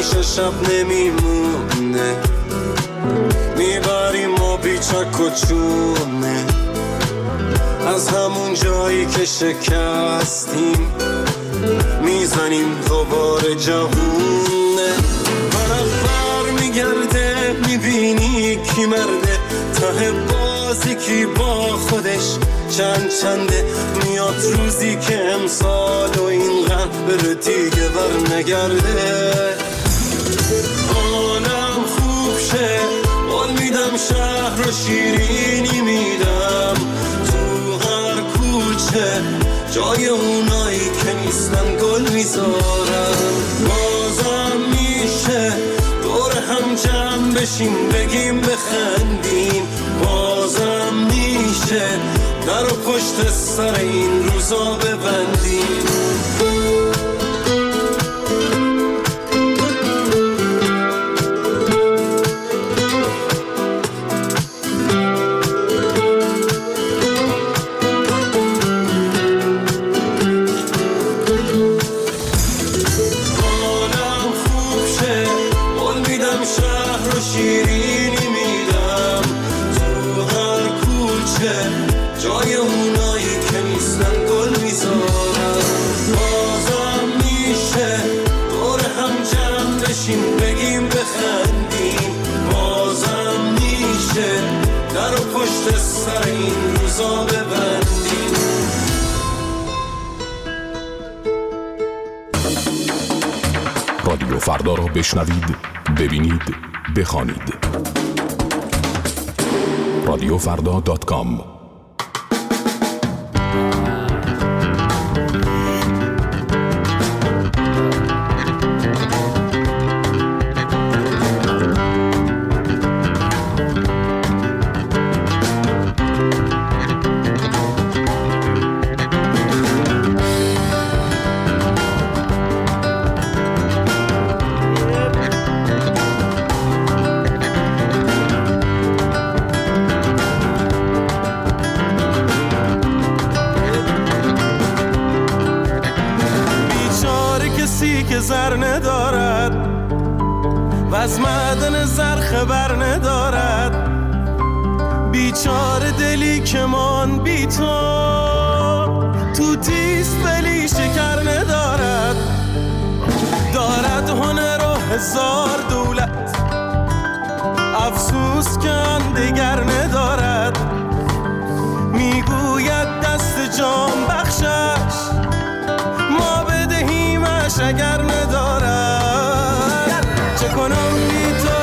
همیشه شب نمیمونه، میبریم ما بیچک و چونه از همون جایی که شکستیم، میزنیم دوباره جوونه. برق میگرده میبینی کی مرده، ته بازی کی با خودش چنده. میاد روزی که امسال و این غم بره دیگه بر نگرده. حالم خوب شه قول میدم، شهر و شیرینی میدم، تو هر کوچه جای اونایی که نیستن گل میذارم. بازم میشه دور هم جمع بشیم بگیم بخندیم، بازم میشه در و پشت سر این روزا ببندیم. شیرینی میدم تو هر کوچه جای اونایی که نیستن گل میذارم. بازم میشه دور هم جمع بشیم بگیم بخندیم، بازم میشه در و پشت سر این روزا ببندیم. رادیو فردا رو بشنوید، ببینید، بخوانید. radiofrda.com. که زر ندارد و از معدن زر خبر ندارد، بیچاره دلی که من بی تو تیست ولی شکر ندارد. دارد هنر و هزار دولت، افسوس که آن دگر ندارد. میگوید دست جان بخشش ما بدهیمش اگر ندارد. چه کنم بی تو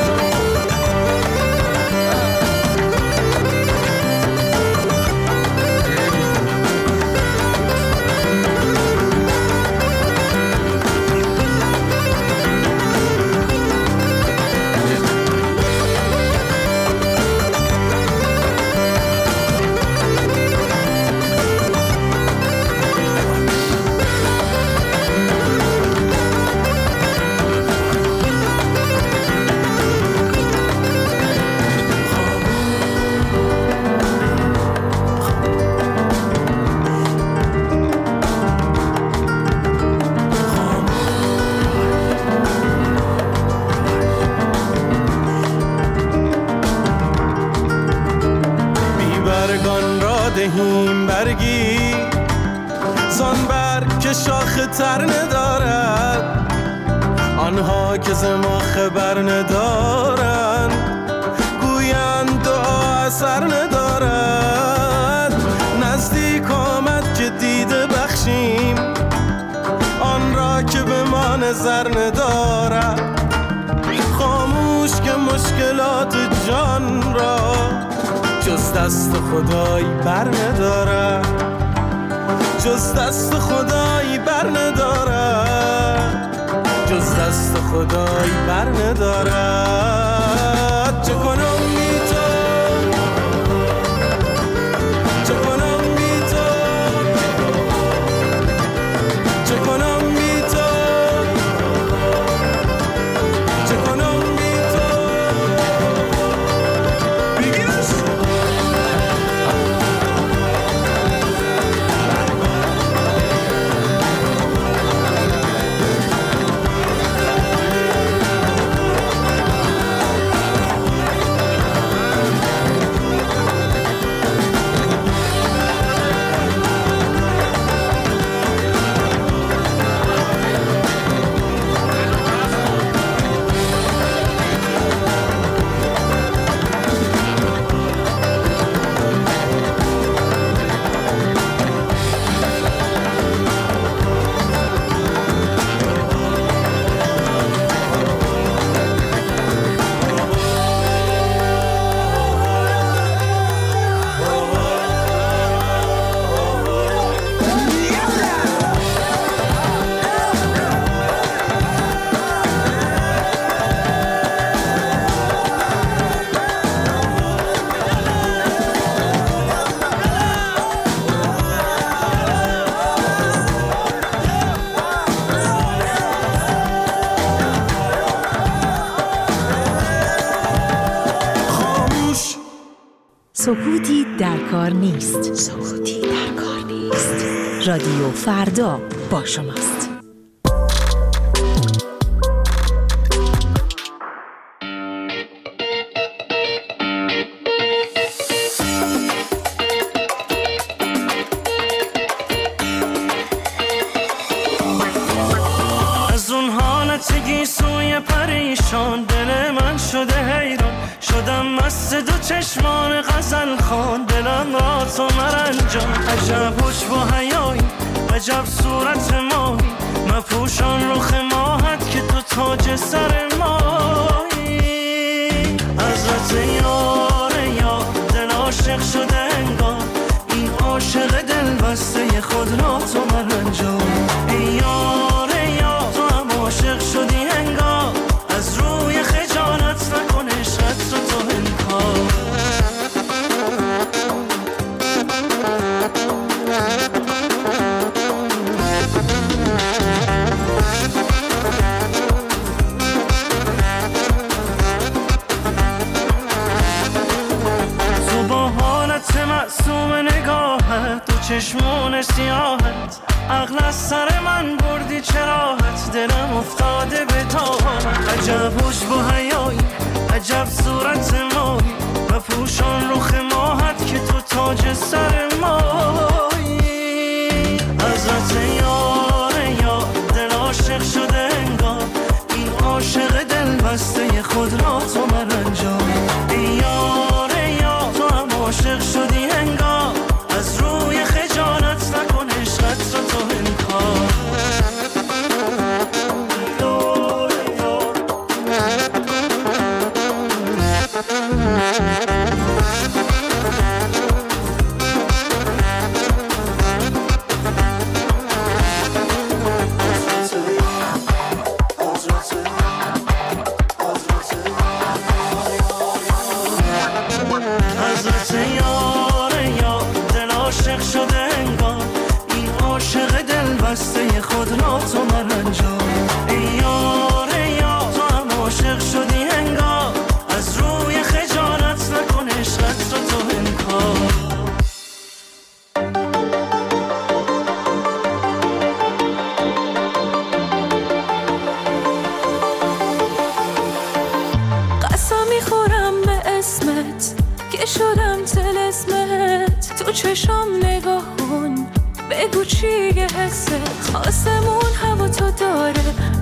دهیم برگی زان برگ که شاخ تر ندارد. آنها که ز ما خبر ندارند گویند دعا اثر ندارد. نزدیک آمد که دیده بخشیم آن را که به ما نظر ندارد. خاموش که مشکلات جان را جز دست خدایی بر ندارد، جز دست خدایی بر ندارد، جز دست خدایی بر ندارد. چه کنم بی تو، چه کنم بی تو، چه کنم بی تو، چه کنم بی تو. بگیرش سکوتی در کار نیست. سکوتی در کار نیست. رادیو فردا با شماست. از اون حالت گیسوی پریشان دل من شده حیران، شدم مست دو چشمان غزل خوان، دلم را تو مرنجان. عجب حج با حیایی، عجب صورت ماهی، مپوشان رخ ماهت که تو تاج سر مایی. حضرت یار یار دل عاشق شده انگار، این عاشق دل بسته خود را تو مرنجان. ای یار یار تو هم عاشق شدی انگار، از روی خجالت نکن عشقت رو تو انکار. تو با حالت معصوم نگاهت، دو چشمون سیاهت، عقل از سر من بردی چراحت، دلم افتاده به تاهت. عجب حج با حیایی، عجب صورت ماهی، و پوشان رخ ماهت که تو تاج سر مایی. حضرت یار یار دل عاشق شده انگار، این عاشق دل بسته خود را تو مرنجان. ای یار یار تو هم عاشق شدی انگار، از روی خجالت نکن عشقت رو تو انکار. حضرت یار یار دل عاشق شده انگار، این عاشق دل بسته خود را تو مرنجان. ای یار یار تو هم عاشق شدی انگار، از روی خجالت نکن عشقت رو تو انکار. قسم میخورم به اسمت که شدم طلسمت، تو چشام نگاه کن بگو چیه حست. آسمون هوا تو داره،